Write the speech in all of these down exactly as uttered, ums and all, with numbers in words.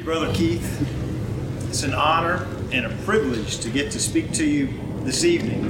Thank you, Brother Keith. It's an honor and a privilege to get to speak to you this evening.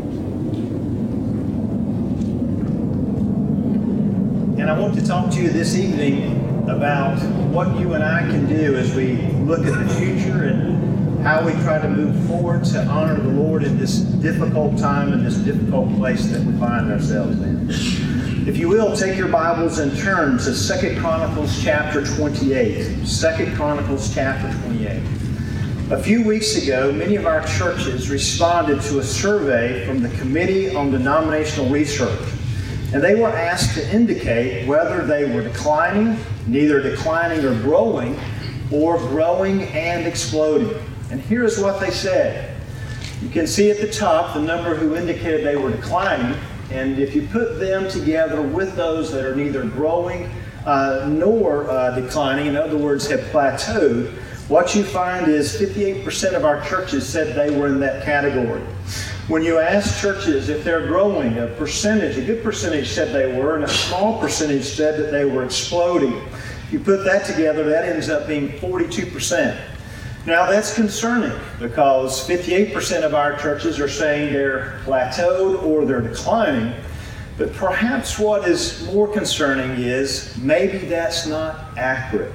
And I want to talk to you this evening about what you and I can do as we look at the future and how we try to move forward to honor the Lord in this difficult time and this difficult place that we find ourselves in. If you will, take your Bibles and turn to Second Chronicles chapter twenty-eight. Second Chronicles chapter twenty-eight. A few weeks ago, many of our churches responded to a survey from the Committee on Denominational Research. And they were asked to indicate whether they were declining, neither declining or growing, or growing and exploding. And here's what they said. You can see at the top the number who indicated they were declining. And if you put them together with those that are neither growing uh, nor uh, declining, in other words, have plateaued, what you find is fifty-eight percent of our churches said they were in that category. When you ask churches if they're growing, a percentage, a good percentage said they were, and a small percentage said that they were exploding. If you put that together, that ends up being forty-two percent. Now that's concerning because fifty-eight percent of our churches are saying they're plateaued or they're declining. But perhaps what is more concerning is maybe that's not accurate.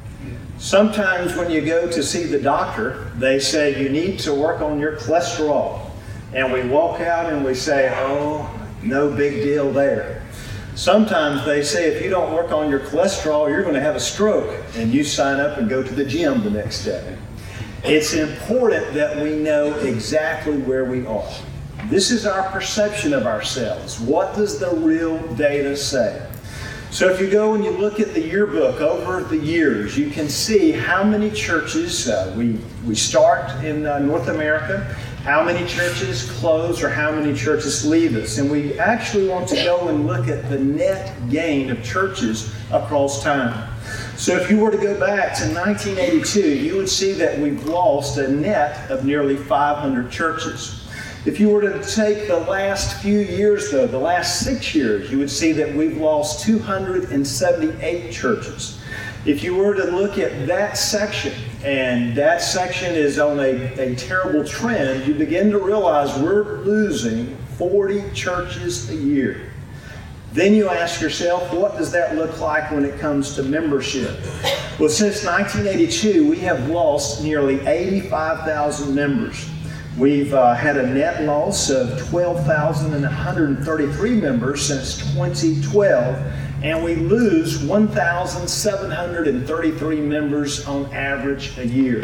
Sometimes when you go to see the doctor, they say you need to work on your cholesterol. And we walk out and we say, oh, no big deal there. Sometimes they say if you don't work on your cholesterol, you're going to have a stroke. And you sign up and go to the gym the next day. It's important that we know exactly where we are. This is our perception of ourselves. What does the real data say? So if you go and you look at the yearbook over the years, you can see how many churches uh, we, we start in uh, North America, how many churches close or how many churches leave us. And we actually want to go and look at the net gain of churches across time. So if you were to go back to nineteen eighty-two, you would see that we've lost a net of nearly five hundred churches. If you were to take the last few years, though, the last six years, you would see that we've lost two hundred seventy-eight churches. If you were to look at that section, and that section is on a, a terrible trend, you begin to realize we're losing forty churches a year. Then you ask yourself, what does that look like when it comes to membership? Well, since nineteen eighty-two, we have lost nearly eighty-five thousand members. We've uh, had a net loss of twelve thousand one hundred thirty-three members since twenty twelve, and we lose one thousand seven hundred thirty-three members on average a year.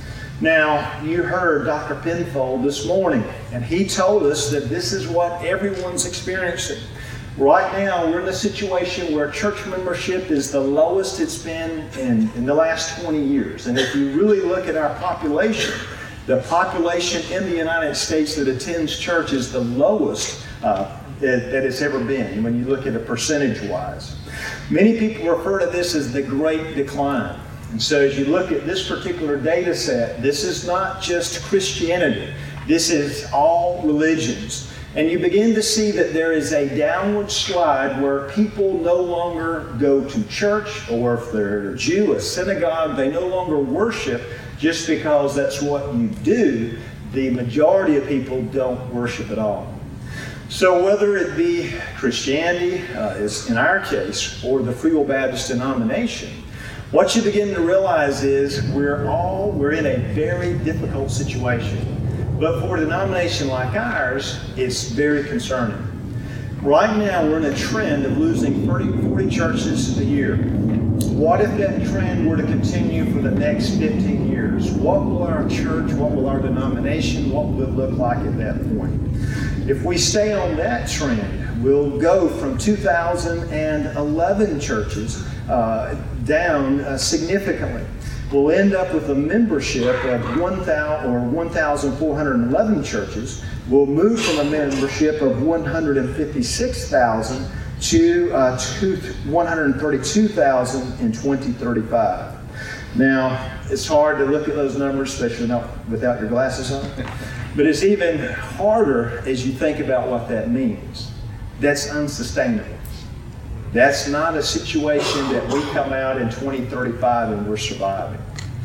Now, you heard Doctor Penfold this morning, and he told us that this is what everyone's experiencing. Right now, we're in a situation where church membership is the lowest it's been in, in the last twenty years. And if you really look at our population, the population in the United States that attends church is the lowest uh, that, that it's ever been when you look at it percentage-wise. Many people refer to this as the Great Decline. And so as you look at this particular data set, this is not just Christianity. This is all religions. And you begin to see that there is a downward slide where people no longer go to church, or if they're a Jew, a synagogue, they no longer worship just because that's what you do. The majority of people don't worship at all. So whether it be Christianity, uh, is in our case, or the Free Will Baptist denomination, what you begin to realize is we're all, we're in a very difficult situation. But for a denomination like ours, it's very concerning. Right now, we're in a trend of losing forty churches a year. What if that trend were to continue for the next fifteen years? What will our church, what will our denomination, what will it look like at that point? If we stay on that trend, we'll go from two thousand eleven churches uh, down uh, significantly. We'll end up with a membership of one thousand or one thousand four hundred eleven churches. We'll move from a membership of one hundred fifty-six thousand to uh, one hundred thirty-two thousand in twenty thirty-five. Now, it's hard to look at those numbers, especially not without your glasses on. But it's even harder as you think about what that means. That's unsustainable. That's not a situation that we come out in twenty thirty-five and we're surviving.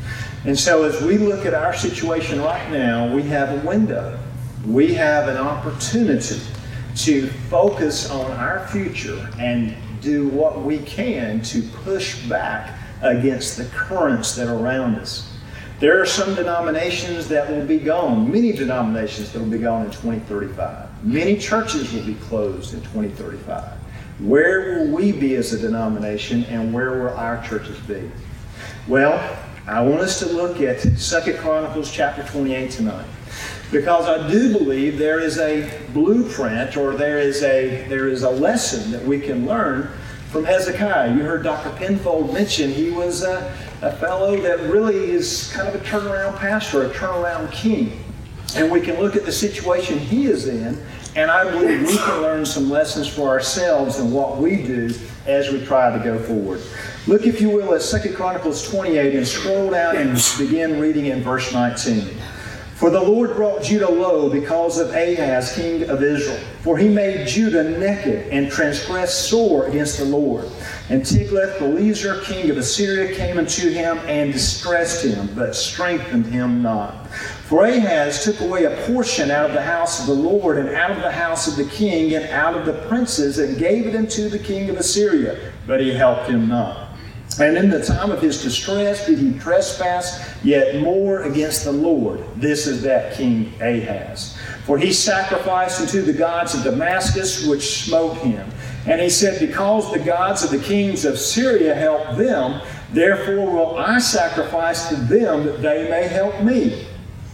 And so as we look at our situation right now, we have a window. We have an opportunity to focus on our future and do what we can to push back against the currents that are around us. There are some denominations that will be gone, many denominations that will be gone in twenty thirty-five. Many churches will be closed in twenty thirty-five. Where will we be as a denomination, and where will our churches be? Well, I want us to look at Second Chronicles chapter twenty-eight tonight, because I do believe there is a blueprint, or there is a there is a lesson that we can learn from Hezekiah. You heard Doctor Penfold mention he was a, a fellow that really is kind of a turnaround pastor, a turnaround king. And we can look at the situation he is in, and I believe we can learn some lessons for ourselves in what we do as we try to go forward. Look, if you will, at Second Chronicles twenty-eight and scroll down and begin reading in verse nineteen. For the Lord brought Judah low because of Ahaz, king of Israel. For he made Judah naked and transgressed sore against the Lord. And Tiglath-Pileser, king of Assyria, came unto him and distressed him, but strengthened him not. For Ahaz took away a portion out of the house of the Lord, and out of the house of the king, and out of the princes, and gave it unto the king of Assyria, but he helped him not. And in the time of his distress did he trespass yet more against the Lord. This is that King Ahaz. For he sacrificed unto the gods of Damascus, which smote him. And he said, because the gods of the kings of Syria help them, therefore will I sacrifice to them that they may help me.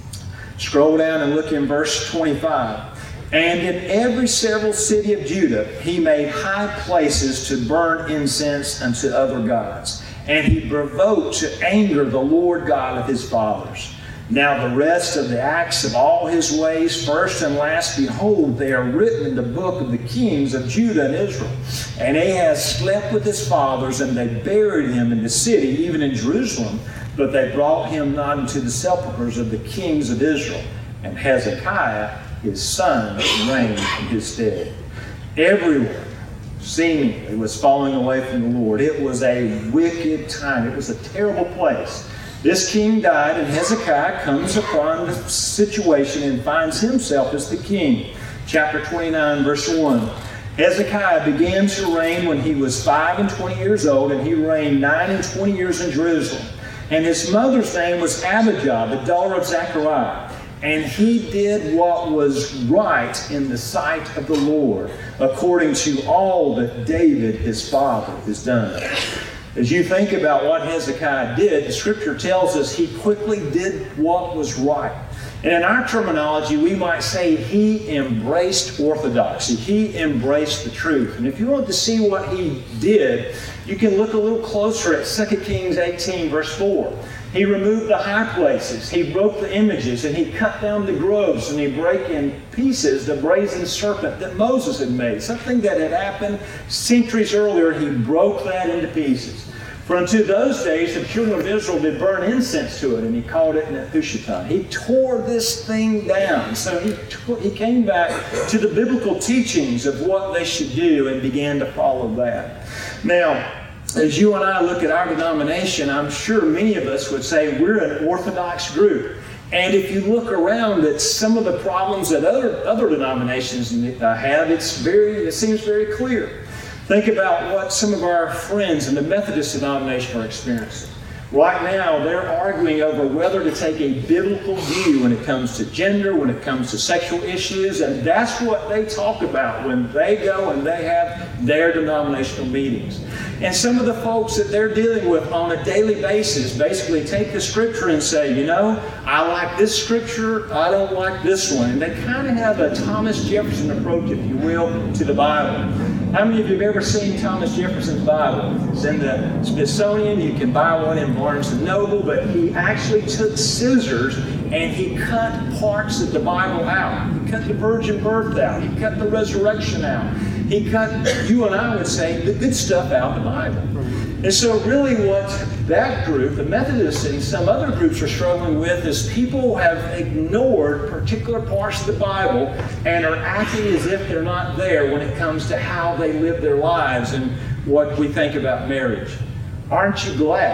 Scroll down and look in verse twenty-five. And in every several city of Judah he made high places to burn incense unto other gods. And he provoked to anger the Lord God of his fathers. Now the rest of the acts of all his ways, first and last, behold, they are written in the book of the kings of Judah and Israel. And Ahaz slept with his fathers, and they buried him in the city, even in Jerusalem. But they brought him not into the sepulchres of the kings of Israel. And Hezekiah, his son, reigned in his stead. Everyone seemingly was falling away from the Lord. It was a wicked time. It was a terrible place. This king died, and Hezekiah comes upon the situation and finds himself as the king. Chapter twenty-nine, verse one. Hezekiah began to reign when he was five and twenty years old, and he reigned nine and twenty years in Jerusalem. And his mother's name was Abijah, the daughter of Zechariah. And he did what was right in the sight of the Lord, according to all that David his father has done. As you think about what Hezekiah did, the Scripture tells us he quickly did what was right. And in our terminology, we might say he embraced orthodoxy. He embraced the truth. And if you want to see what he did, you can look a little closer at Second Kings eighteen, verse four. He removed the high places, he broke the images, and he cut down the groves, and he broke in pieces the brazen serpent that Moses had made. Something that had happened centuries earlier, he broke that into pieces. For unto those days the children of Israel did burn incense to it, and he called it Nehushtan. He tore this thing down. So he, he came back to the biblical teachings of what they should do and began to follow that. Now, as you and I look at our denomination, I'm sure many of us would say we're an Orthodox group. And if you look around at some of the problems that other, other denominations have, it's very, it seems very clear. Think about what some of our friends in the Methodist denomination are experiencing. Right now, they're arguing over whether to take a biblical view when it comes to gender, when it comes to sexual issues, and that's what they talk about when they go and they have their denominational meetings. And some of the folks that they're dealing with on a daily basis basically take the Scripture and say, you know, I like this Scripture, I don't like this one. And they kind of have a Thomas Jefferson approach, if you will, to the Bible. How many of you have ever seen Thomas Jefferson's Bible? It's in the Smithsonian. You can buy one in Barnes and Noble, but he actually took scissors and he cut parts of the Bible out. He cut the virgin birth out. He cut the resurrection out. He cut, you and I would say, the good stuff out of the Bible. And so really what that group, the Methodists and some other groups are struggling with is people have ignored particular parts of the Bible and are acting as if they're not there when it comes to how they live their lives and what we think about marriage. Aren't you glad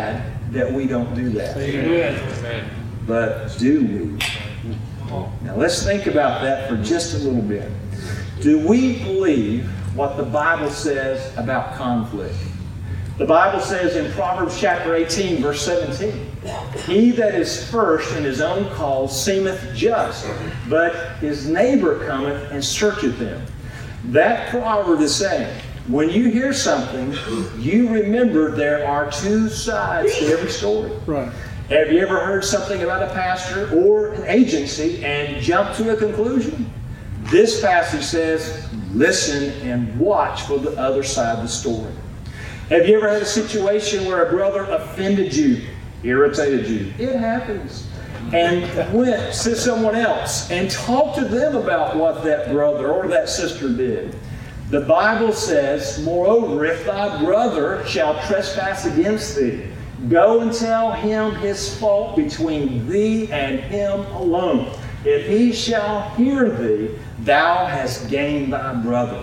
that we don't do that. Amen. But do we? Now let's think about that for just a little bit. Do we believe what the Bible says about conflict? The Bible says in Proverbs chapter eighteen, verse seventeen, he that is first in his own cause seemeth just, but his neighbor cometh and searcheth him. That proverb is saying, when you hear something, you remember there are two sides to every story. Right. Have you ever heard something about a pastor or an agency and jumped to a conclusion? This passage says, listen and watch for the other side of the story. Have you ever had a situation where a brother offended you, irritated you? It happens. And went to someone else and talked to them about what that brother or that sister did. The Bible says, moreover, if thy brother shall trespass against thee, go and tell him his fault between thee and him alone. If he shall hear thee, thou hast gained thy brother.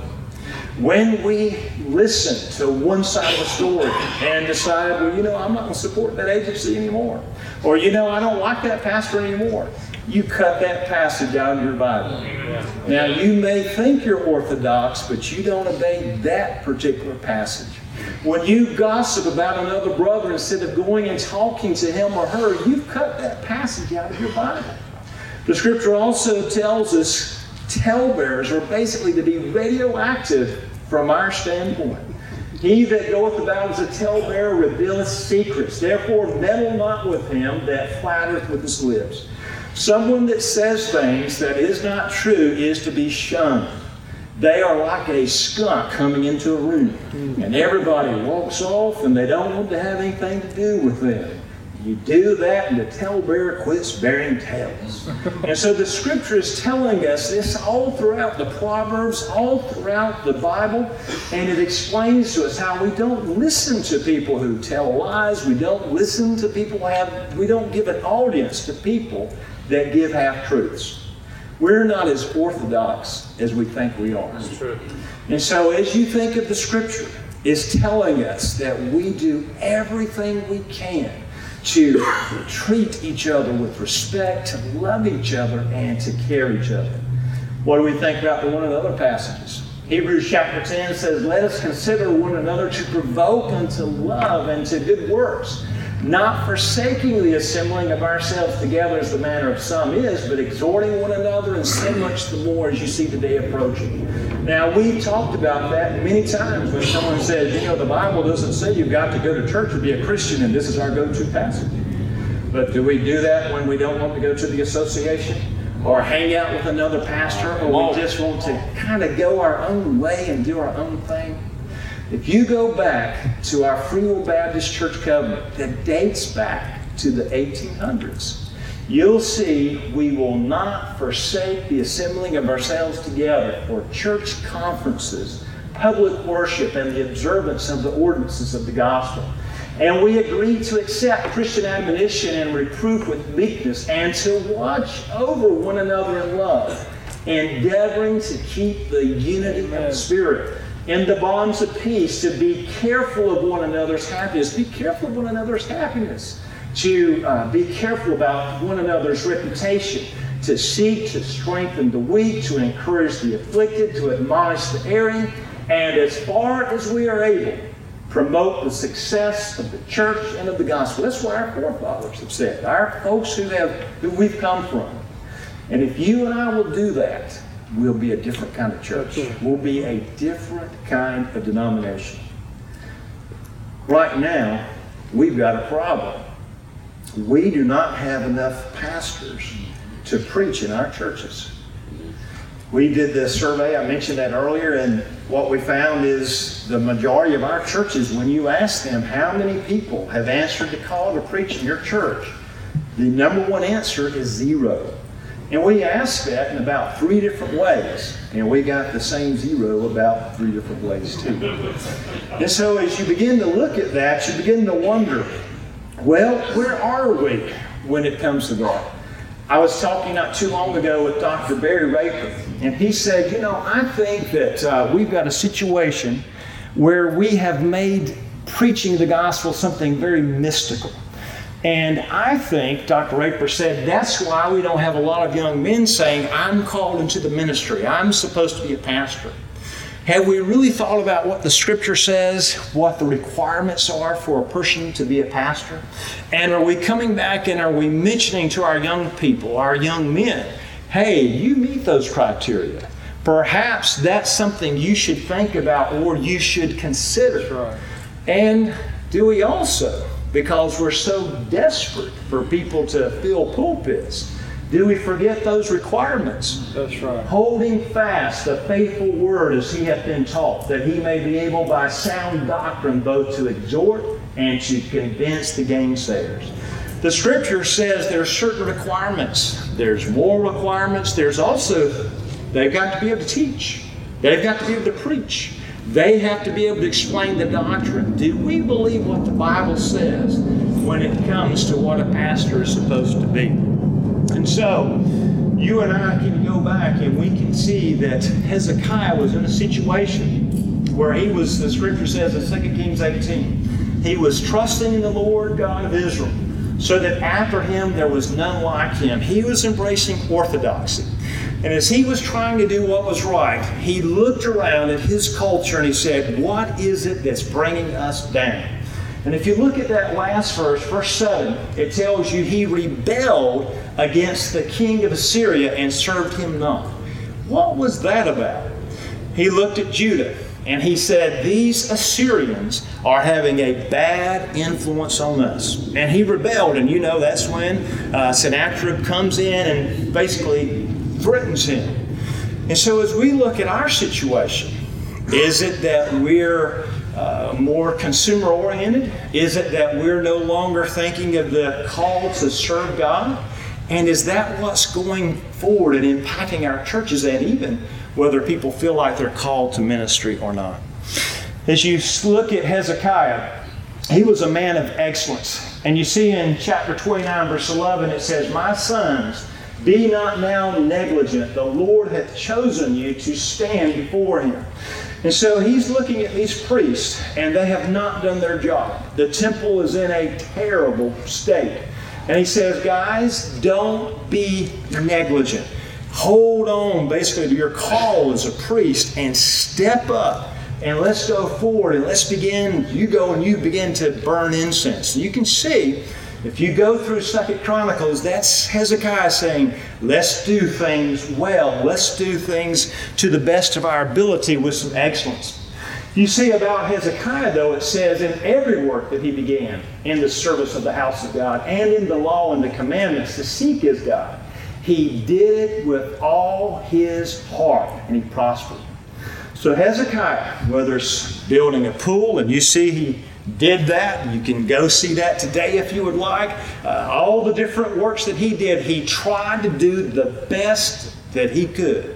When we listen to one side of the story and decide, well, you know, I'm not going to support that agency anymore. Or, you know, I don't like that pastor anymore. You cut that passage out of your Bible. Now, you may think you're orthodox, but you don't obey that particular passage. When you gossip about another brother instead of going and talking to him or her, you've cut that passage out of your Bible. The Scripture also tells us talebearers are basically to be radioactive from our standpoint. He that goeth about as a talebearer revealeth secrets. Therefore meddle not with him that flattereth with his lips. Someone that says things that is not true is to be shunned. They are like a skunk coming into a room, and everybody walks off and they don't want to have anything to do with them. You do that and the talebearer quits bearing tales. And so the Scripture is telling us this all throughout the Proverbs, all throughout the Bible, and it explains to us how we don't listen to people who tell lies. We don't listen to people who have, we don't give an audience to people that give half-truths. We're not as orthodox as we think we are. That's true. And so as you think of the Scripture, it's telling us that we do everything we can to treat each other with respect, to love each other, and to care each other. What do we think about the one another passages? Hebrews chapter ten says, let us consider one another to provoke unto love and to good works, not forsaking the assembling of ourselves together as the manner of some is, but exhorting one another, and so much the more as you see the day approaching. Now, we've talked about that many times when someone says, you know, the Bible doesn't say you've got to go to church to be a Christian, and this is our go-to passage. But do we do that when we don't want to go to the association or hang out with another pastor, or we just want to kind of go our own way and do our own thing? If you go back to our Free Will Baptist Church covenant that dates back to the eighteen hundreds, you'll see we will not forsake the assembling of ourselves together for church conferences, public worship, and the observance of the ordinances of the gospel. And we agree to accept Christian admonition and reproof with meekness, and to watch over one another in love, endeavoring to keep the unity of the Spirit in the bonds of peace, to be careful of one another's happiness. Be careful of one another's happiness. To uh, be careful about one another's reputation. To seek to strengthen the weak, to encourage the afflicted, to admonish the erring, and as far as we are able, promote the success of the church and of the gospel. That's what our forefathers have said. Our folks who have who we've come from. And if you and I will do that, we'll be a different kind of church. We'll be a different kind of denomination. Right now, we've got a problem. We do not have enough pastors to preach in our churches. We did this survey, I mentioned that earlier, and what we found is the majority of our churches, when you ask them how many people have answered the call to preach in your church, the number one answer is zero. And we asked that in about three different ways, and we got the same zero about three different ways too. And so as you begin to look at that, you begin to wonder, well, where are we when it comes to that? I was talking not too long ago with Doctor Barry Raper, and he said, you know, I think that uh, we've got a situation where we have made preaching the gospel something very mystical. And I think, Doctor Raper said, that's why we don't have a lot of young men saying, I'm called into the ministry. I'm supposed to be a pastor. Have we really thought about what the Scripture says, what the requirements are for a person to be a pastor? And are we coming back and are we mentioning to our young people, our young men, hey, you meet those criteria. Perhaps that's something you should think about or you should consider. That's right. And do we also, because we're so desperate for people to fill pulpits, do we forget those requirements? That's right. Holding fast the faithful word as he hath been taught, that he may be able by sound doctrine both to exhort and to convince the gainsayers. The Scripture says there are certain requirements. There's moral requirements. There's also, they've got to be able to teach. They've got to be able to preach. They have to be able to explain the doctrine. Do we believe what the Bible says when it comes to what a pastor is supposed to be? And so, you and I can go back and we can see that Hezekiah was in a situation where he was, the Scripture says in Second Kings eighteen, he was trusting in the Lord God of Israel, so that after him there was none like him. He was embracing orthodoxy. And as he was trying to do what was right, he looked around at his culture and he said, what is it that's bringing us down? And if you look at that last verse, verse seven, it tells you he rebelled against the king of Assyria and served him not. What was that about? He looked at Judah and he said, these Assyrians are having a bad influence on us. And he rebelled, and you know that's when uh, Sennacherib comes in and basically threatens him. And so as we look at our situation, is it that we're uh, more consumer oriented? Is it that we're no longer thinking of the call to serve God? And is that what's going forward and impacting our churches, and even whether people feel like they're called to ministry or not? As you look at Hezekiah, he was a man of excellence. And you see in chapter twenty-nine, verse eleven, it says, my sons, be not now negligent. The Lord hath chosen you to stand before him. And so he's looking at these priests, and they have not done their job. The temple is in a terrible state. And he says, guys, don't be negligent. Hold on, basically, to your call as a priest and step up. And let's go forward and let's begin. You go and you begin to burn incense. You can see, if you go through Second Chronicles, that's Hezekiah saying, let's do things well. Let's do things to the best of our ability with some excellence. You see about Hezekiah, though, it says in every work that he began in the service of the house of God and in the law and the commandments to seek his God, he did it with all his heart, and he prospered. So Hezekiah, whether it's building a pool, and you see he did that. You can go see that today if you would like. Uh, all the different works that he did, he tried to do the best that he could.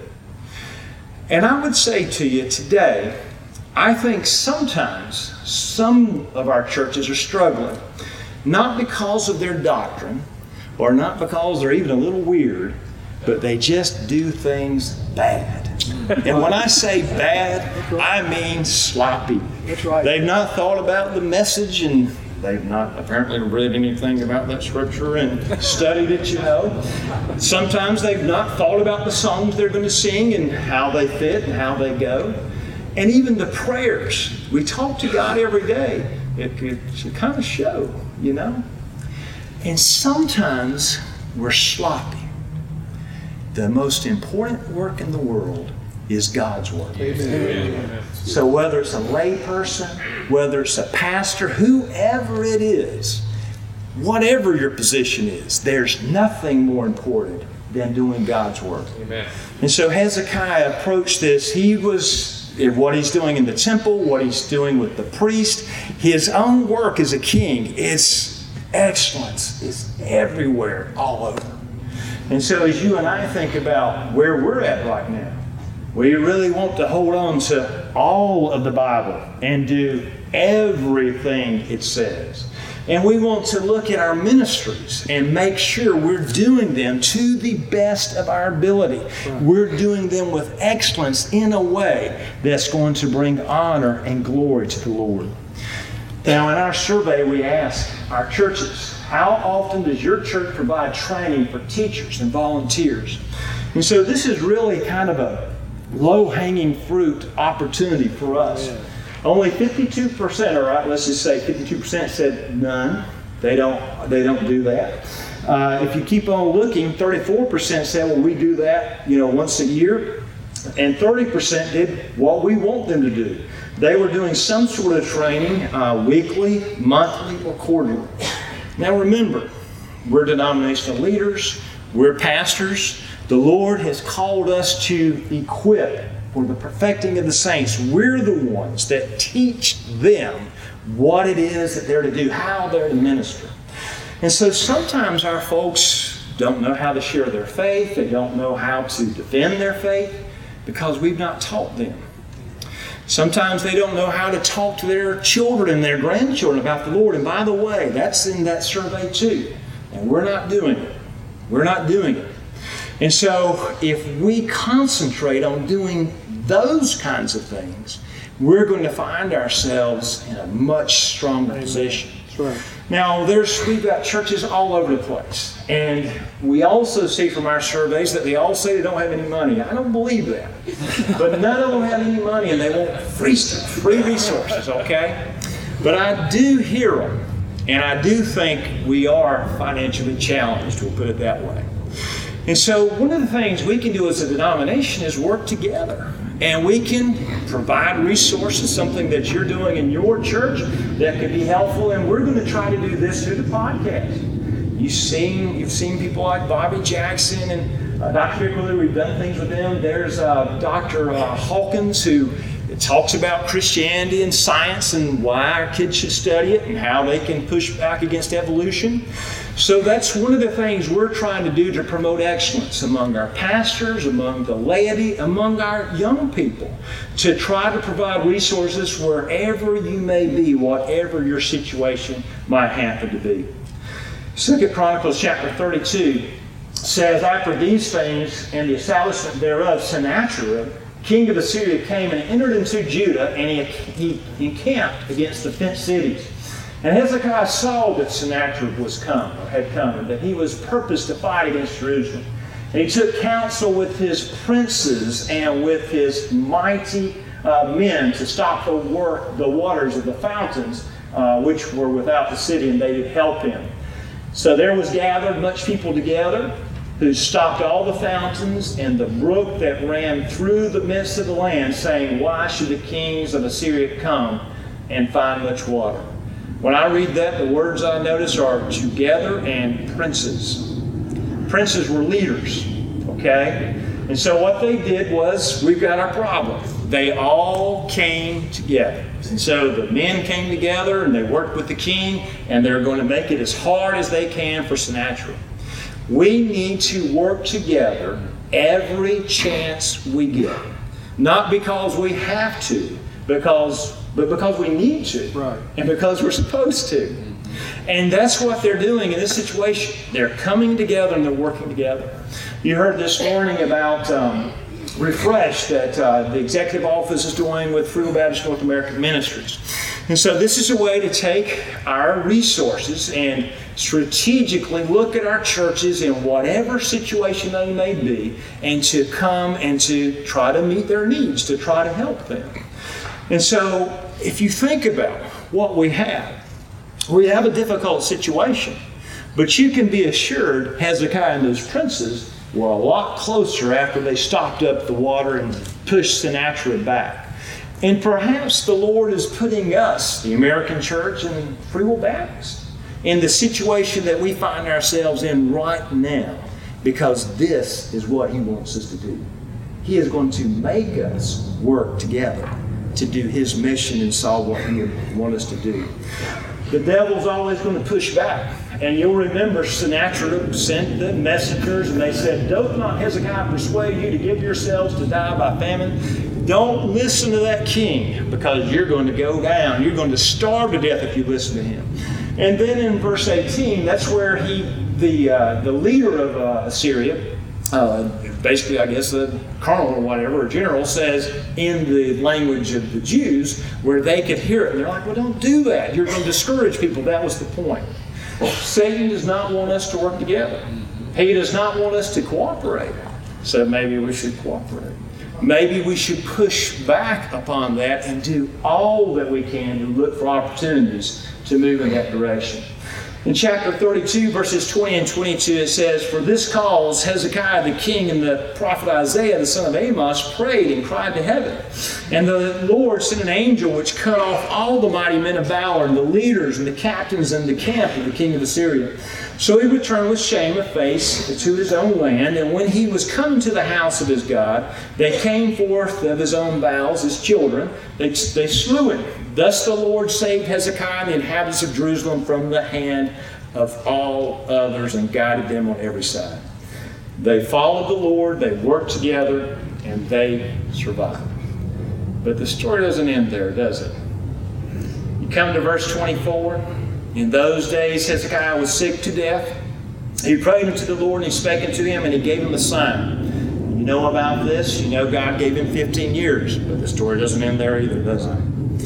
And I would say to you today, I think sometimes some of our churches are struggling, not because of their doctrine, or not because they're even a little weird, but they just do things bad. And when I say bad, I mean sloppy. That's right. They've not thought about the message, and they've not apparently read anything about that scripture and studied it, you know. Sometimes they've not thought about the songs they're going to sing and how they fit and how they go. And even the prayers. We talk to God every day. It could kind of show, you know. And sometimes we're sloppy. The most important work in the world is God's work. Amen. So whether it's a lay person, whether it's a pastor, whoever it is, whatever your position is, there's nothing more important than doing God's work. Amen. And so Hezekiah approached this. He was, what he's doing in the temple, what he's doing with the priest, his own work as a king is excellence. It's everywhere, all over. And so as you and I think about where we're at right now, we really want to hold on to all of the Bible and do everything it says. And we want to look at our ministries and make sure we're doing them to the best of our ability. Right. We're doing them with excellence in a way that's going to bring honor and glory to the Lord. Now, in our survey, we asked our churches, How often does your church provide training for teachers and volunteers? And so this is really kind of a low-hanging fruit opportunity for us. Yeah. Only fifty-two percent, all right, let's just say fifty-two percent said none. They don't, they don't do that. Uh, if you keep on looking, thirty-four percent said, well, we do that, you know, once a year. And thirty percent did what we want them to do. They were doing some sort of training uh, weekly, monthly, or quarterly. Now remember, we're denominational leaders, we're pastors. The Lord has called us to equip for the perfecting of the saints. We're the ones that teach them what it is that they're to do, how they're to minister. And so sometimes our folks don't know how to share their faith. They don't know how to defend their faith because we've not taught them. Sometimes they don't know how to talk to their children and their grandchildren about the Lord. And by the way, that's in that survey too. And we're not doing it. We're not doing it. And so if we concentrate on doing those kinds of things, we're going to find ourselves in a much stronger Amen. Position. That's right. Now, there's we've got churches all over the place. And we also see from our surveys that they all say they don't have any money. I don't believe that. But none of them have any money and they want free stuff, free resources, okay? But I do hear them. And I do think we are financially challenged, we'll put it that way. And so one of the things we can do as a denomination is work together. And we can provide resources, something that you're doing in your church that could be helpful. And we're going to try to do this through the podcast. You've seen, you've seen people like Bobby Jackson and uh, Doctor Bickley. We've done things with them. There's uh, Doctor Uh, Hawkins, who talks about Christianity and science and why our kids should study it and how they can push back against evolution. So that's one of the things we're trying to do to promote excellence among our pastors, among the laity, among our young people, to try to provide resources wherever you may be, whatever your situation might happen to be. Second Chronicles chapter thirty-two says, after these things and the establishment thereof, Sennacherib, king of Assyria, came and entered into Judah, and he, he encamped against the fenced cities. And Hezekiah saw that Sennacherib was come, or had come, and that he was purposed to fight against Jerusalem. And he took counsel with his princes and with his mighty uh, men to stop the, work, the waters of the fountains uh, which were without the city, and they did help him. So there was gathered much people together, who stopped all the fountains and the brook that ran through the midst of the land, saying, why should the kings of Assyria come and find much water? When I read that, the words I notice are together and princes. Princes were leaders, okay? And so what they did was, we've got our problem. They all came together. And so the men came together and they worked with the king, and they're going to make it as hard as they can for Sennacherib. We need to work together every chance we get. Not because we have to, because but because we need to. Right. And because we're supposed to. And that's what they're doing in this situation. They're coming together and they're working together. You heard this morning about um, Refresh that uh, the executive office is doing with Frugal Baptist North American Ministries. And so this is a way to take our resources and strategically look at our churches in whatever situation they may be, and to come and to try to meet their needs, to try to help them. And so if you think about what we have, we have a difficult situation, but you can be assured Hezekiah and those princes were a lot closer after they stopped up the water and pushed Sennacherib back. And perhaps the Lord is putting us, the American church and Free Will Baptist, in the situation that we find ourselves in right now, because this is what He wants us to do. He is going to make us work together to do His mission and solve what He wants us to do. The devil's always going to push back. And you'll remember Sennacherib sent the messengers and they said, doth not Hezekiah persuade you to give yourselves to die by famine? Don't listen to that king, because you're going to go down. You're going to starve to death if you listen to him. And then in verse eighteen, that's where he, the uh, the leader of uh, Assyria, uh, basically I guess the colonel or whatever, or general, says in the language of the Jews where they could hear it. And they're like, well, don't do that. You're going to discourage people. That was the point. Satan does not want us to work together. He does not want us to cooperate. So maybe we should cooperate. Maybe we should push back upon that and do all that we can to look for opportunities to move in that direction. In chapter thirty-two, verses twenty and twenty-two, it says, "For this cause Hezekiah the king and the prophet Isaiah the son of Amos prayed and cried to heaven. And the Lord sent an angel which cut off all the mighty men of valor and the leaders and the captains in the camp of the king of Assyria. So he returned with shame of face to his own land. And when he was come to the house of his God, they came forth of his own bowels, his children. They, they slew him. Thus the Lord saved Hezekiah and the inhabitants of Jerusalem from the hand of all others and guided them on every side. They followed the Lord, they worked together, and they survived." But the story doesn't end there, does it? You come to verse twenty-four. "In those days Hezekiah was sick to death. He prayed unto the Lord, and he spake unto him, and he gave him a sign." You know about this. You know God gave him fifteen years. But the story doesn't end there either, does it?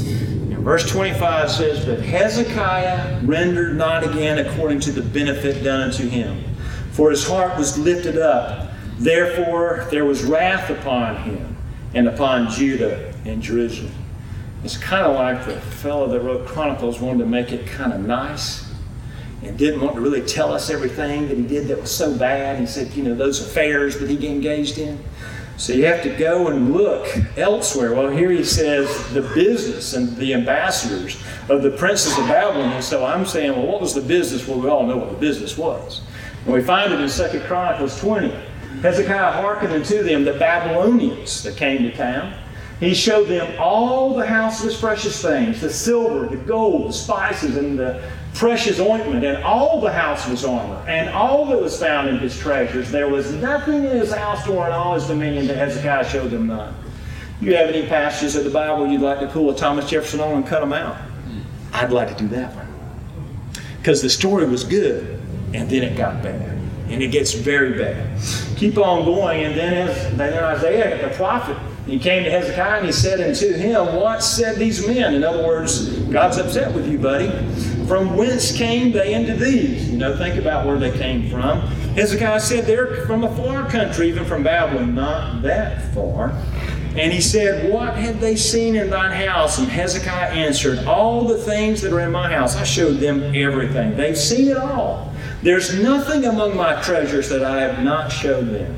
Verse twenty-five says, "But Hezekiah rendered not again according to the benefit done unto him. For his heart was lifted up. Therefore there was wrath upon him and upon Judah and Jerusalem." It's kind of like the fellow that wrote Chronicles wanted to make it kind of nice and didn't want to really tell us everything that he did that was so bad. He said, you know, those affairs that he engaged in. So you have to go and look elsewhere. Well, here he says the business and the ambassadors of the princes of Babylon. And so I'm saying, well, what was the business? Well, we all know what the business was. And we find it in Second Chronicles twenty. "Hezekiah hearkened unto them, the Babylonians that came to town. He showed them all the house of his precious things, the silver, the gold, the spices, and the precious ointment, and all the house of his armor, and all that was found in his treasures. There was nothing in his house or in all his dominion that Hezekiah showed them none." You have any passages of the Bible you'd like to pull a Thomas Jefferson on and cut them out? I'd like to do that one. Because the story was good, and then it got bad. And it gets very bad. Keep on going, and then, as, then Isaiah, the prophet, he came to Hezekiah and he said unto him, "What said these men?" In other words, God's upset with you, buddy. "From whence came they into these?" You know, think about where they came from. Hezekiah said, "They're from a far country, even from Babylon." Not that far. And he said, "What had they seen in thine house?" And Hezekiah answered, "All the things that are in my house, I showed them everything. They've seen it all. There's nothing among my treasures that I have not showed them."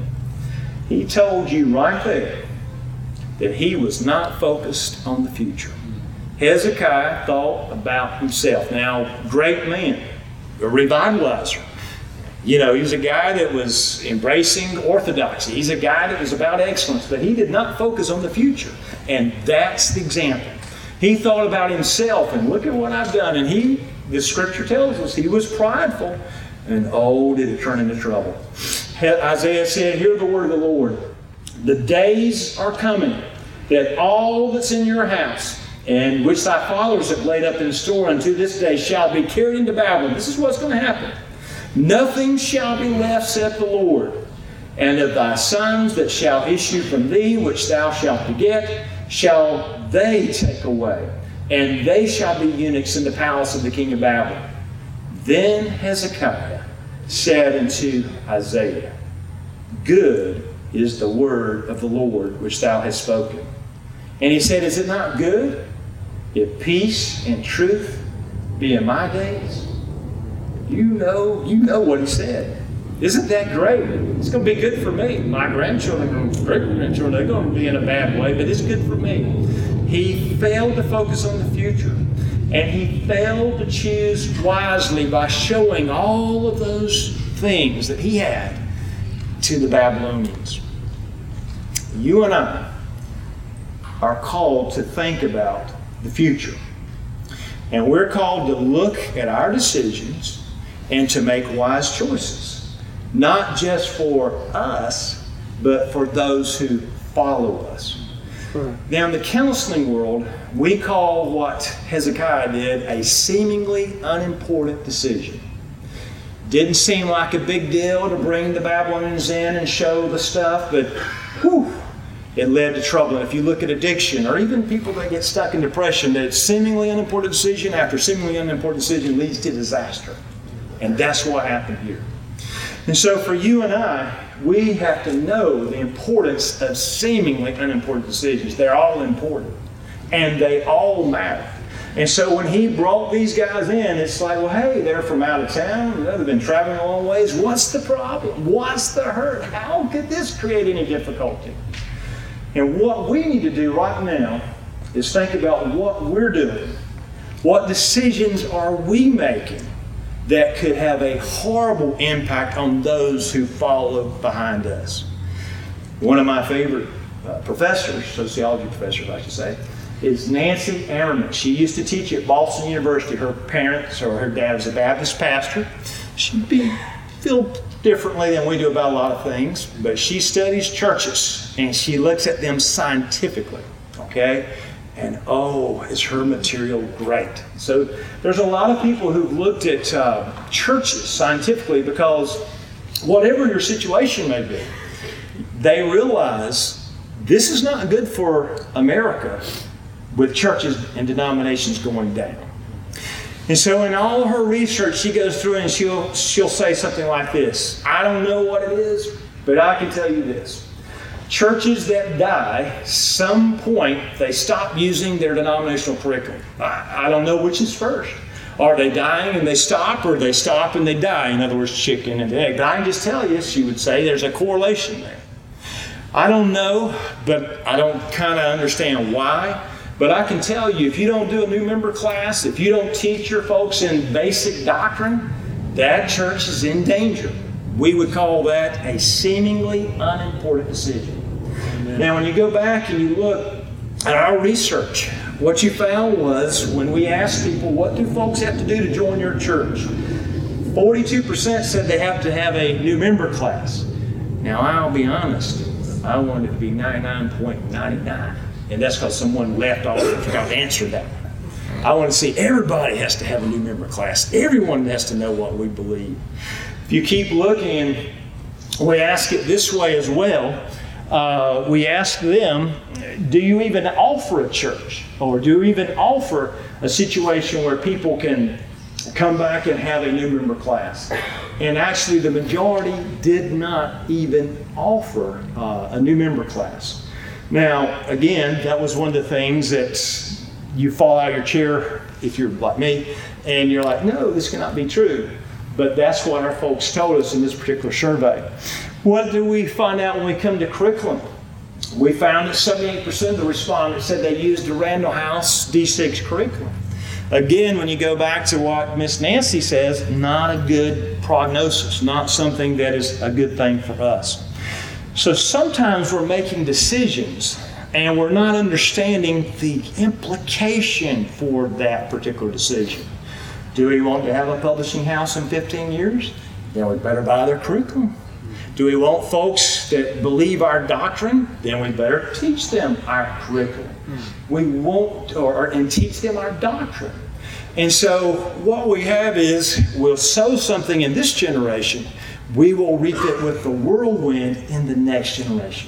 He told you right there that he was not focused on the future. Hezekiah thought about himself. Now, great man, a revitalizer. You know, he was a guy that was embracing orthodoxy. He's a guy that was about excellence, but he did not focus on the future. And that's the example. He thought about himself, and look at what I've done. And he, the scripture tells us, he was prideful. And oh, did it turn into trouble. Isaiah said, "Hear the word of the Lord. The days are coming that all that's in your house, and which thy fathers have laid up in store unto this day, shall be carried into Babylon." This is what's going to happen. "Nothing shall be left, saith the Lord. And of thy sons that shall issue from thee, which thou shalt beget, shall they take away. And they shall be eunuchs in the palace of the king of Babylon." Then Hezekiah said unto Isaiah, "Good is the word of the Lord which thou hast spoken." And he said, "Is it not good if peace and truth be in my days?" You know, you know what he said. Isn't that great? It's going to be good for me. My grandchildren, great-grandchildren, they're going to be in a bad way, but it's good for me. He failed to focus on the future. And he failed to choose wisely by showing all of those things that he had to the Babylonians. You and I are called to think about the future. And we're called to look at our decisions and to make wise choices. Not just for us, but for those who follow us. Now, in the counseling world, we call what Hezekiah did a seemingly unimportant decision. Didn't seem like a big deal to bring the Babylonians in and show the stuff, but whew, it led to trouble. And if you look at addiction, or even people that get stuck in depression, that seemingly unimportant decision after seemingly unimportant decision leads to disaster. And that's what happened here. And so for you and I, we have to know the importance of seemingly unimportant decisions. They're all important. And they all matter. And so when he brought these guys in, it's like, well, hey, they're from out of town. You know, they've been traveling a long ways. What's the problem? What's the hurt? How could this create any difficulty? And what we need to do right now is think about what we're doing. What decisions are we making that could have a horrible impact on those who follow behind us? One of my favorite uh, professors, sociology professors, I should say, is Nancy Ammerman. She used to teach at Boston University. Her parents or her dad was a Baptist pastor. She be, feel differently than we do about a lot of things, but she studies churches and she looks at them scientifically. Okay? And oh, is her material great. So there's a lot of people who've looked at uh, churches scientifically because whatever your situation may be, they realize this is not good for America with churches and denominations going down. And so in all her research, she goes through and she'll, she'll say something like this. I don't know what it is, but I can tell you this. Churches that die, some point they stop using their denominational curriculum. I, I don't know which is first. Are they dying and they stop, or they stop and they die? In other words, chicken and egg. But I can just tell you, she would say, there's a correlation there. I don't know, but I don't kind of understand why. But I can tell you, if you don't do a new member class, if you don't teach your folks in basic doctrine, that church is in danger. We would call that a seemingly unimportant decision. Amen. Now, when you go back and you look at our research, what you found was when we asked people, what do folks have to do to join your church? forty-two percent said they have to have a new member class. Now, I'll be honest, I wanted it to be ninety-nine point nine nine. And that's because someone left off and forgot to answer that. I want to see everybody has to have a new member class. Everyone has to know what we believe. If you keep looking, we ask it this way as well. Uh, we ask them, do you even offer a church? Or do you even offer a situation where people can come back and have a new member class? And actually the majority did not even offer uh, a new member class. Now, again, that was one of the things that you fall out of your chair if you're like me, and you're like, no, this cannot be true. But that's what our folks told us in this particular survey. What do we find out when we come to curriculum? We found that seventy-eight percent of the respondents said they used the Randall House D six curriculum. Again, when you go back to what Miss Nancy says, not a good prognosis, not something that is a good thing for us. So sometimes we're making decisions and we're not understanding the implication for that particular decision. Do we want to have a publishing house in fifteen years? Then we better buy their curriculum. Do we want folks that believe our doctrine? Then we better teach them our curriculum. We won't, or and teach them our doctrine. And so what we have is we'll sow something in this generation. We will reap it with the whirlwind in the next generation.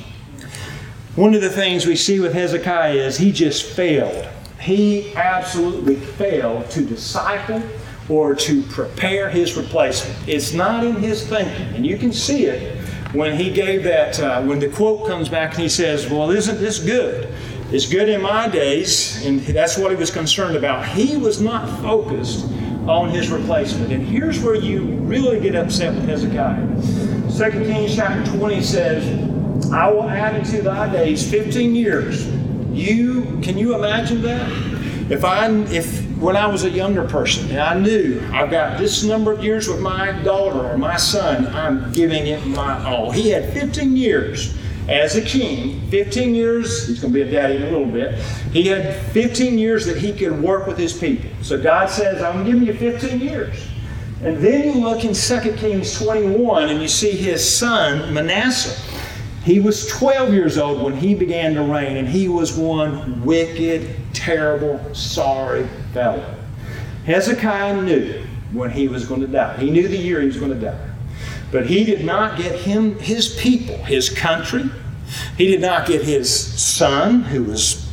One of the things we see with Hezekiah is he just failed. He absolutely failed to disciple or to prepare his replacement. It's not in his thinking. And you can see it when he gave that, uh, when the quote comes back and he says, well, isn't this good? It's good in my days. And that's what he was concerned about. He was not focused on his replacement. And here's where you really get upset with Hezekiah. Second Kings chapter twenty says, I will add into thy days fifteen years. You, can you imagine that? If I, if when I was a younger person and I knew I've got this number of years with my daughter or my son, I'm giving it my all. He had fifteen years as a king, fifteen years, he's going to be a daddy in a little bit. He had fifteen years that he could work with his people. So God says, I'm giving you fifteen years. And then you look in Second Kings twenty-one and you see his son Manasseh. He was twelve years old when he began to reign, and he was one wicked, terrible, sorry fellow. Hezekiah knew when he was going to die. He knew the year he was going to die. But he did not get him, his people, his country. He did not get his son, who was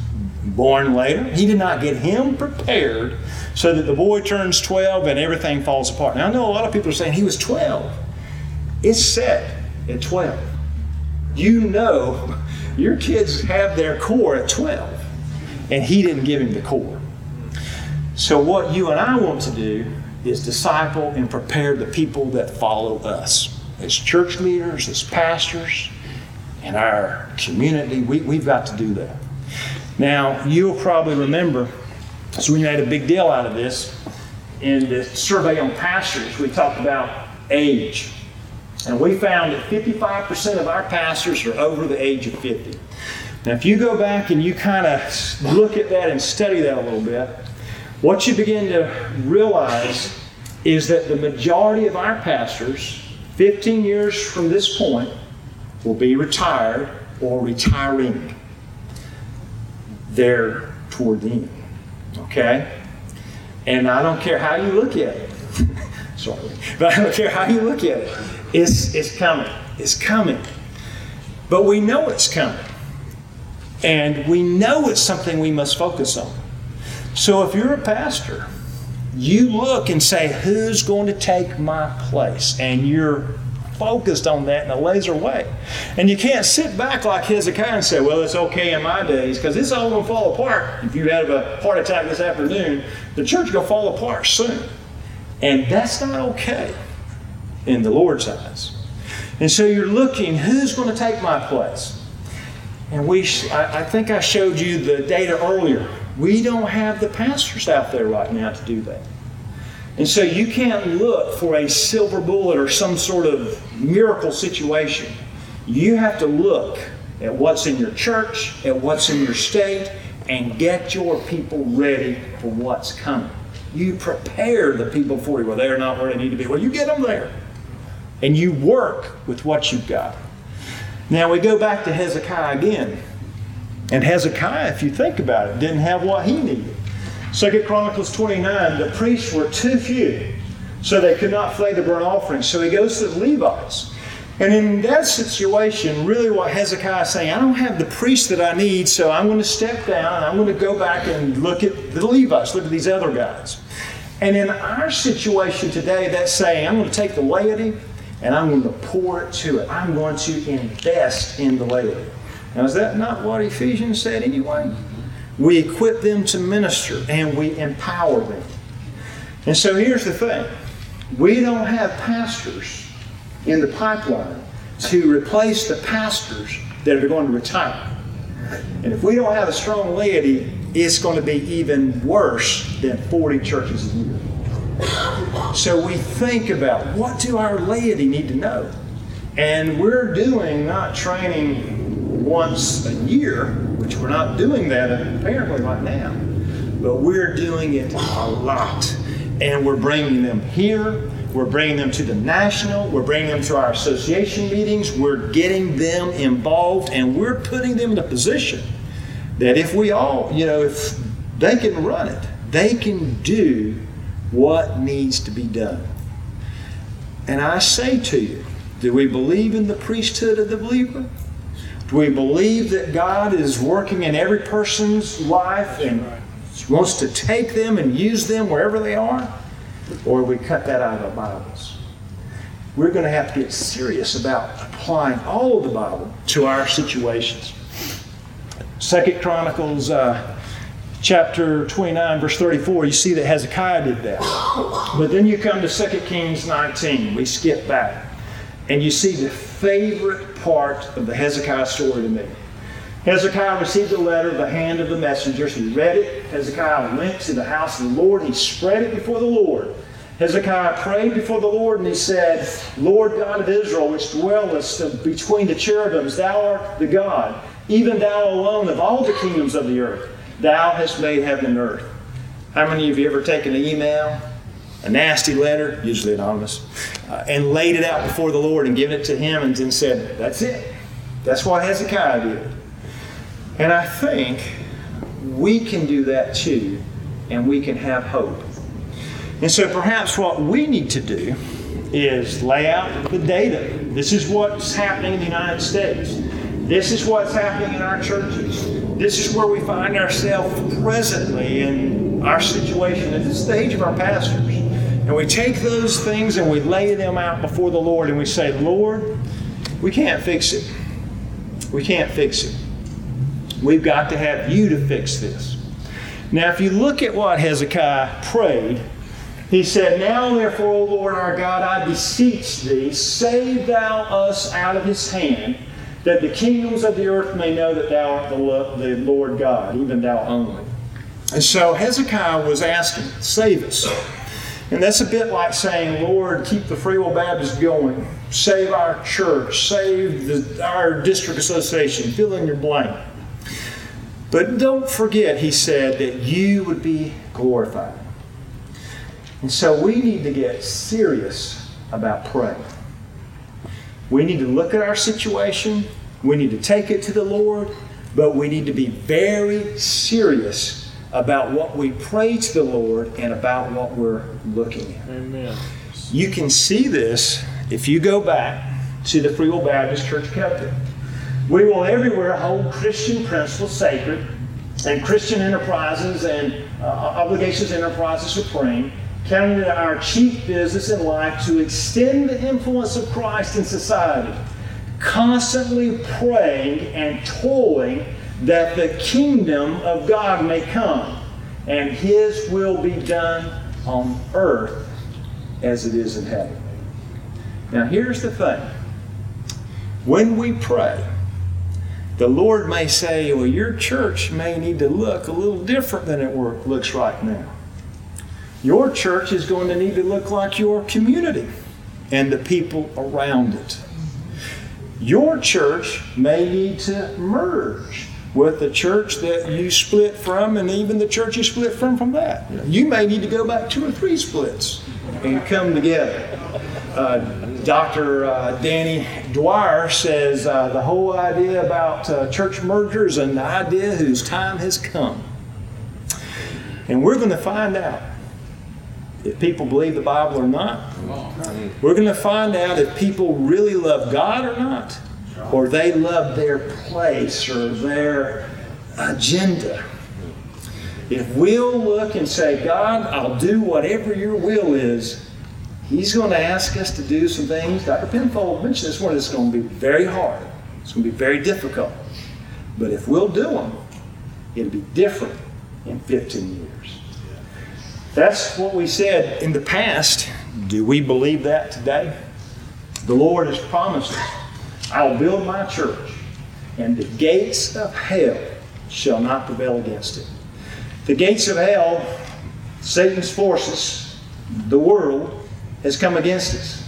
born later. He did not get him prepared so that the boy turns twelve and everything falls apart. Now, I know a lot of people are saying he was twelve. It's set at twelve. You know your kids have their core at twelve, and he didn't give him the core. So what you and I want to do is disciple and prepare the people that follow us. As church leaders, as pastors, in our community, we, we've got to do that. Now, you'll probably remember, so we made a big deal out of this. In the survey on pastors, we talked about age. And we found that fifty-five percent of our pastors are over the age of fifty. Now, if you go back and you kind of look at that and study that a little bit, what you begin to realize is that the majority of our pastors, fifteen years from this point, will be retired or retiring. They're toward the end. Okay? And I don't care how you look at it. Sorry. But I don't care how you look at it. It's, it's coming. It's coming. But we know it's coming. And we know it's something we must focus on. So if you're a pastor, you look and say, who's going to take my place? And you're focused on that in a laser way. And you can't sit back like Hezekiah and say, well, it's okay in my days, because it's all going to fall apart. If you have a heart attack this afternoon, the church is going to fall apart soon. And that's not okay in the Lord's eyes. And so you're looking, who's going to take my place? And we, I, I think I showed you the data earlier. We don't have the pastors out there right now to do that. And so you can't look for a silver bullet or some sort of miracle situation. You have to look at what's in your church, at what's in your state, and get your people ready for what's coming. You prepare the people for you. Well, they're not where they need to be. Well, you get them there. And you work with what you've got. Now we go back to Hezekiah again. And Hezekiah, if you think about it, didn't have what he needed. Second Chronicles twenty-nine, the priests were too few, so they could not flay the burnt offering. So he goes to the Levites. And in that situation, really what Hezekiah is saying, I don't have the priests that I need, so I'm going to step down and I'm going to go back and look at the Levites, look at these other guys. And in our situation today, that's saying, I'm going to take the laity and I'm going to pour it to it. I'm going to invest in the laity. Now, is that not what Ephesians said anyway? We equip them to minister and we empower them. And so here's the thing. We don't have pastors in the pipeline to replace the pastors that are going to retire. And if we don't have a strong laity, it's going to be even worse than forty churches a year. So we think about, what do our laity need to know? And we're doing not training once a year, which we're not doing that apparently right now, but we're doing it a lot. And we're bringing them here, we're bringing them to the national, we're bringing them to our association meetings, we're getting them involved, and we're putting them in a position that if we all, you know, if they can run it, they can do what needs to be done. And I say to you, do we believe in the priesthood of the believer? Do we believe that God is working in every person's life and wants to take them and use them wherever they are? Or we cut that out of our Bibles? We're going to have to get serious about applying all of the Bible to our situations. Second Chronicles uh, chapter twenty-nine, verse thirty-four, you see that Hezekiah did that. But then you come to Second Kings nineteen. We skip back. And you see the favorite part of the Hezekiah story to me. Hezekiah received a letter of the hand of the messengers. He read it. Hezekiah went to the house of the Lord. He spread it before the Lord. Hezekiah prayed before the Lord, and he said, Lord God of Israel, which dwellest between the cherubims, thou art the God, even thou alone of all the kingdoms of the earth. Thou hast made heaven and earth. How many of you ever taken an email, a nasty letter, usually anonymous, uh, and laid it out before the Lord and given it to Him and then said, that's it. That's what Hezekiah did. And I think we can do that too, and we can have hope. And so perhaps what we need to do is lay out the data. This is what's happening in the United States. This is what's happening in our churches. This is where we find ourselves presently in our situation at this stage of our pastors. And we take those things and we lay them out before the Lord and we say, Lord, we can't fix it. We can't fix it. We've got to have you to fix this. Now, if you look at what Hezekiah prayed, he said, Now therefore, O Lord our God, I beseech thee, save thou us out of his hand, that the kingdoms of the earth may know that thou art the, lo- the Lord God, even thou only. And so Hezekiah was asking, save us. And that's a bit like saying, Lord, keep the Free Will Baptist going. Save our church. Save the, our district association. Fill in your blank. But don't forget, he said, that you would be glorified. And so we need to get serious about praying. We need to look at our situation. We need to take it to the Lord. But we need to be very serious about what we pray to the Lord and about what we're looking at. Amen. You can see this if you go back to the Free Will Baptist Church Covenant. We will everywhere hold Christian principles sacred and Christian enterprises and uh, obligations enterprises supreme, counting it our chief business in life to extend the influence of Christ in society, constantly praying and toiling that the kingdom of God may come and his will be done on earth as it is in heaven. Now here's the thing. When we pray, the Lord may say, well, your church may need to look a little different than it looks right now. Your church is going to need to look like your community and the people around it. Your church may need to merge with the church that you split from and even the church you split from from that. You may need to go back two or three splits and come together. Uh, Doctor Uh, Danny Dwyer says uh, the whole idea about uh, church mergers and the idea whose time has come. And we're going to find out if people believe the Bible or not. We're going to find out if people really love God or not, or they love their place or their agenda. If we'll look and say, God, I'll do whatever your will is, he's going to ask us to do some things. Doctor Penfold mentioned this one. It's going to be very hard. It's going to be very difficult. But if we'll do them, it'll be different in fifteen years. That's what we said in the past. Do we believe that today? The Lord has promised us, I'll build my church, and the gates of hell shall not prevail against it. The gates of hell, Satan's forces, the world, has come against us.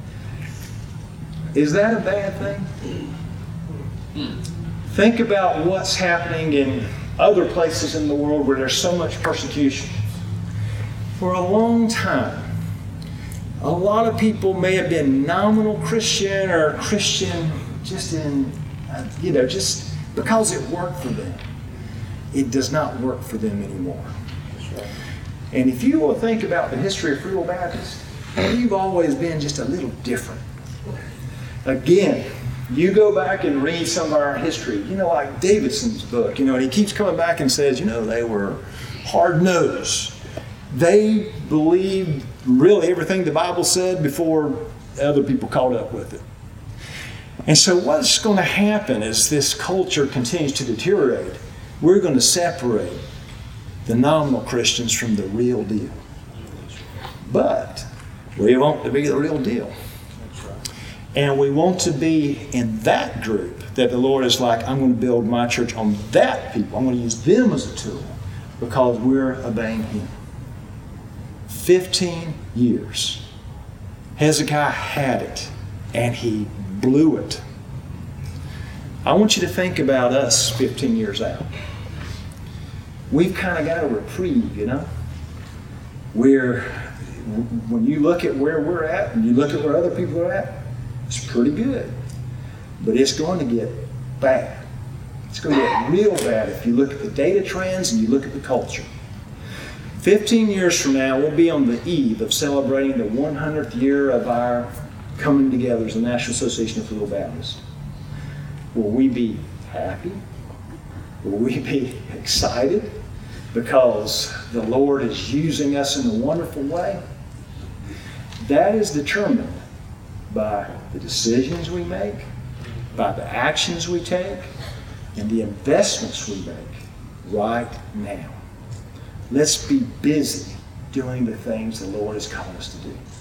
Is that a bad thing? Think about what's happening in other places in the world where there's so much persecution. For a long time, a lot of people may have been nominal Christian or Christian just in, uh, you know, just because it worked for them. It does not work for them anymore. Right. And if you will think about the history of Free Will Baptist, you've always been just a little different. Again, you go back and read some of our history, you know, like Davidson's book, you know, and he keeps coming back and says, you know, they were hard-nosed. They believed really everything the Bible said before other people caught up with it. And so what's going to happen as this culture continues to deteriorate, we're going to separate the nominal Christians from the real deal. But we want to be the real deal. And we want to be in that group that the Lord is like, I'm going to build my church on that people. I'm going to use them as a tool because we're obeying Him. Fifteen years. Hezekiah had it, and he blew it. I want you to think about us fifteen years out. We've kind of got a reprieve, you know? We're, when you look at where we're at, and you look at where other people are at, it's pretty good. But it's going to get bad. It's going to get real bad if you look at the data trends and you look at the culture. Fifteen years from now, we'll be on the eve of celebrating the one hundredth year of our coming together as the National Association of Free Will Baptists. Will we be happy? Will we be excited because the Lord is using us in a wonderful way? That is determined by the decisions we make, by the actions we take, and the investments we make right now. Let's be busy doing the things the Lord has called us to do.